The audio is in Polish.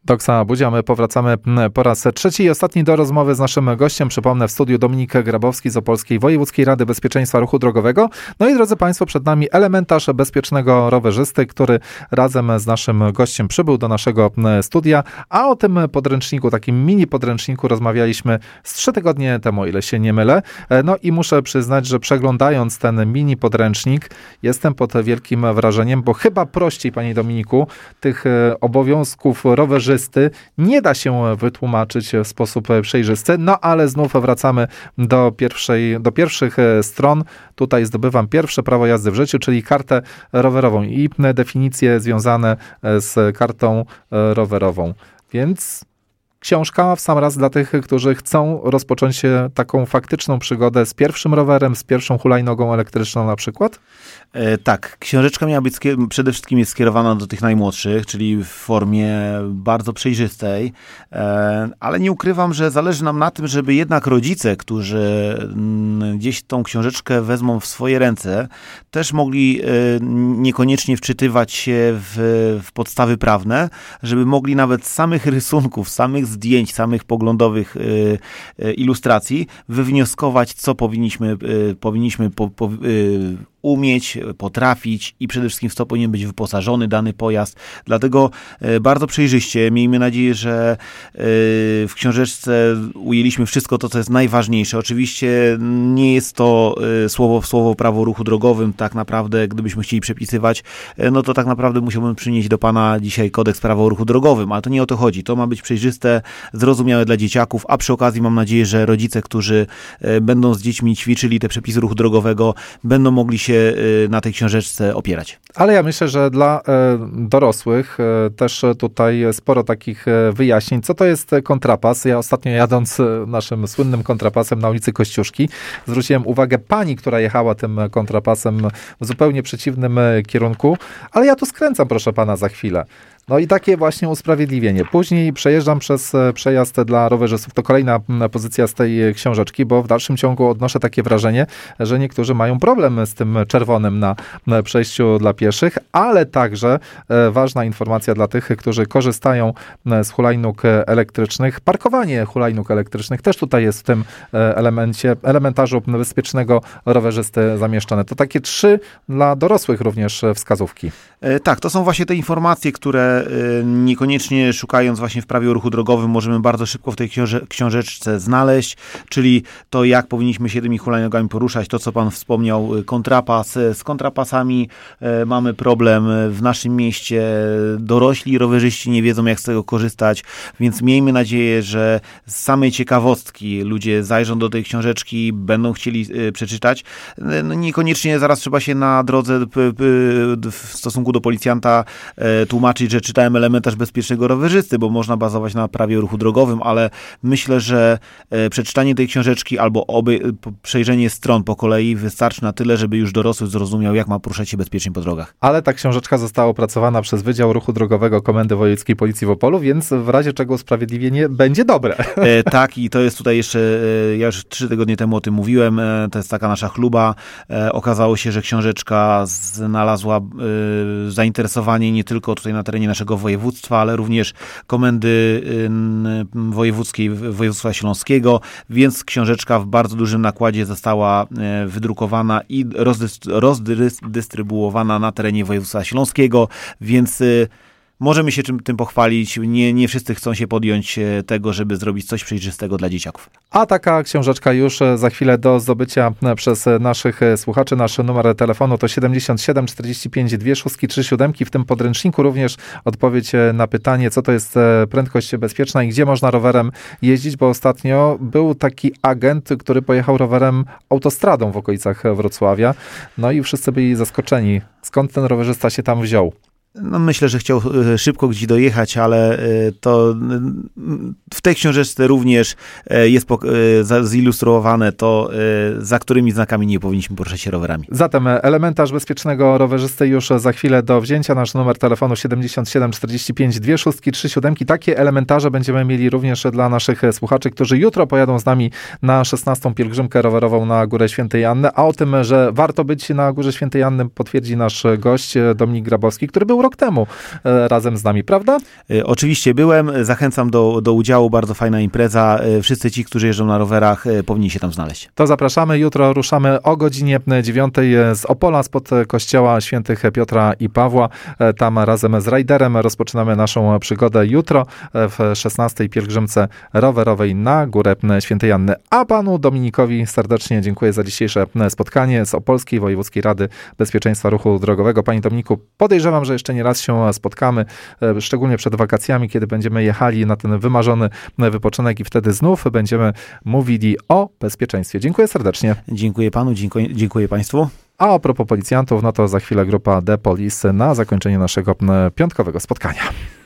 Oksaana Budzia, my powracamy po raz trzeci i ostatni do rozmowy z naszym gościem. Przypomnę, w studiu Dominik Grabowski z Opolskiej Wojewódzkiej Rady Bezpieczeństwa Ruchu Drogowego. No i drodzy Państwo, przed nami elementarz bezpiecznego rowerzysty, który razem z naszym gościem przybył do naszego studia, a o tym podręczniku, takim mini podręczniku rozmawialiśmy z 3 tygodnie temu, o ile się nie mylę. No i muszę przyznać, że przeglądając ten mini podręcznik jestem pod wielkim wrażeniem, bo chyba prościej, Panie Dominiku, tych obowiązków rowerzysty nie da się wytłumaczyć w sposób przejrzysty, no ale znów wracamy do pierwszych stron. Tutaj zdobywam pierwsze prawo jazdy w życiu, czyli kartę rowerową i definicje związane z kartą rowerową. Więc książka w sam raz dla tych, którzy chcą rozpocząć taką faktyczną przygodę z pierwszym rowerem, z pierwszą hulajnogą elektryczną na przykład? Tak, książeczka miała być przede wszystkim jest skierowana do tych najmłodszych, czyli w formie bardzo przejrzystej, ale nie ukrywam, że zależy nam na tym, żeby jednak rodzice, którzy gdzieś tą książeczkę wezmą w swoje ręce, też mogli niekoniecznie wczytywać się w podstawy prawne, żeby mogli nawet z samych rysunków, samych zdjęć, samych poglądowych ilustracji wywnioskować, co powinniśmy umieć, potrafić i przede wszystkim w co powinien być wyposażony dany pojazd. Dlatego bardzo przejrzyście. Miejmy nadzieję, że w książeczce ujęliśmy wszystko to, co jest najważniejsze. Oczywiście nie jest to słowo w słowo prawo o ruchu drogowym. Tak naprawdę, gdybyśmy chcieli przepisywać, no to tak naprawdę musiałbym przynieść do Pana dzisiaj kodeks prawa o ruchu drogowym, ale to nie o to chodzi. To ma być przejrzyste, zrozumiałe dla dzieciaków, a przy okazji mam nadzieję, że rodzice, którzy będą z dziećmi ćwiczyli te przepisy ruchu drogowego, będą mogli się na tej książeczce opierać. Ale ja myślę, że dla dorosłych też tutaj sporo takich wyjaśnień. Co to jest kontrapas? Ja ostatnio jadąc naszym słynnym kontrapasem na ulicy Kościuszki, zwróciłem uwagę pani, która jechała tym kontrapasem w zupełnie przeciwnym kierunku, ale ja tu skręcam, proszę pana, za chwilę. No i takie właśnie usprawiedliwienie. Później przejeżdżam przez przejazd dla rowerzystów. To kolejna pozycja z tej książeczki, bo w dalszym ciągu odnoszę takie wrażenie, że niektórzy mają problem z tym czerwonym na przejściu dla pieszych, ale także ważna informacja dla tych, którzy korzystają z hulajnóg elektrycznych. Parkowanie hulajnóg elektrycznych też tutaj jest w tym elementarzu bezpiecznego rowerzysty zamieszczone. To takie 3 dla dorosłych również wskazówki. Tak, to są właśnie te informacje, które niekoniecznie szukając właśnie w prawie o ruchu drogowym możemy bardzo szybko w tej książeczce znaleźć, czyli to, jak powinniśmy się tymi hulajnogami poruszać, to, co Pan wspomniał, kontrapas. Z kontrapasami mamy problem w naszym mieście. Dorośli rowerzyści nie wiedzą, jak z tego korzystać, więc miejmy nadzieję, że z samej ciekawostki ludzie zajrzą do tej książeczki, będą chcieli przeczytać. No, niekoniecznie zaraz trzeba się na drodze w stosunku do policjanta tłumaczyć, że czytałem elementarz bezpiecznego rowerzysty, bo można bazować na prawie o ruchu drogowym, ale myślę, że przeczytanie tej książeczki albo przejrzenie stron po kolei wystarczy na tyle, żeby już dorosły zrozumiał, jak ma poruszać się bezpiecznie po drogach. Ale ta książeczka została opracowana przez Wydział Ruchu Drogowego Komendy Wojewódzkiej Policji w Opolu, więc w razie czego usprawiedliwienie będzie dobre. Tak, i to jest tutaj jeszcze, ja już 3 tygodnie temu o tym mówiłem, to jest taka nasza chluba. Okazało się, że książeczka znalazła zainteresowanie nie tylko tutaj na terenie naszego województwa, ale również Komendy Wojewódzkiej Województwa Śląskiego, więc książeczka w bardzo dużym nakładzie została wydrukowana i rozdystrybuowana na terenie województwa śląskiego, więc możemy się tym pochwalić. Nie wszyscy chcą się podjąć tego, żeby zrobić coś przejrzystego dla dzieciaków. A taka książeczka już za chwilę do zdobycia przez naszych słuchaczy. Nasz numer telefonu to 77 45 2637. W tym podręczniku również odpowiedź na pytanie, co to jest prędkość bezpieczna i gdzie można rowerem jeździć, bo ostatnio był taki agent, który pojechał rowerem autostradą w okolicach Wrocławia. No i wszyscy byli zaskoczeni, skąd ten rowerzysta się tam wziął. No myślę, że chciał szybko gdzieś dojechać, ale to w tej książeczce również jest zilustrowane to, za którymi znakami nie powinniśmy poruszać się rowerami. Zatem elementarz bezpiecznego rowerzysty już za chwilę do wzięcia. Nasz numer telefonu 77 45 2637. Takie elementarze będziemy mieli również dla naszych słuchaczy, którzy jutro pojadą z nami na 16. pielgrzymkę rowerową na Górę Świętej Anny. A o tym, że warto być na Górze Świętej Anny, potwierdzi nasz gość Dominik Grabowski, który był był rok temu razem z nami, prawda? Oczywiście byłem, zachęcam do udziału, bardzo fajna impreza. Wszyscy ci, którzy jeżdżą na rowerach, powinni się tam znaleźć. To zapraszamy. Jutro ruszamy o godzinie 9 z Opola, spod kościoła świętych Piotra i Pawła. Tam razem z Rajderem rozpoczynamy naszą przygodę jutro w 16. pielgrzymce rowerowej na Górę Świętej Anny. A panu Dominikowi serdecznie dziękuję za dzisiejsze spotkanie z Opolskiej Wojewódzkiej Rady Bezpieczeństwa Ruchu Drogowego. Panie Dominiku, podejrzewam, że jeszcze nie raz się spotkamy, szczególnie przed wakacjami, kiedy będziemy jechali na ten wymarzony wypoczynek i wtedy znów będziemy mówili o bezpieczeństwie. Dziękuję serdecznie. Dziękuję panu, dziękuję państwu. A a propos policjantów, no to za chwilę grupa The Police na zakończenie naszego piątkowego spotkania.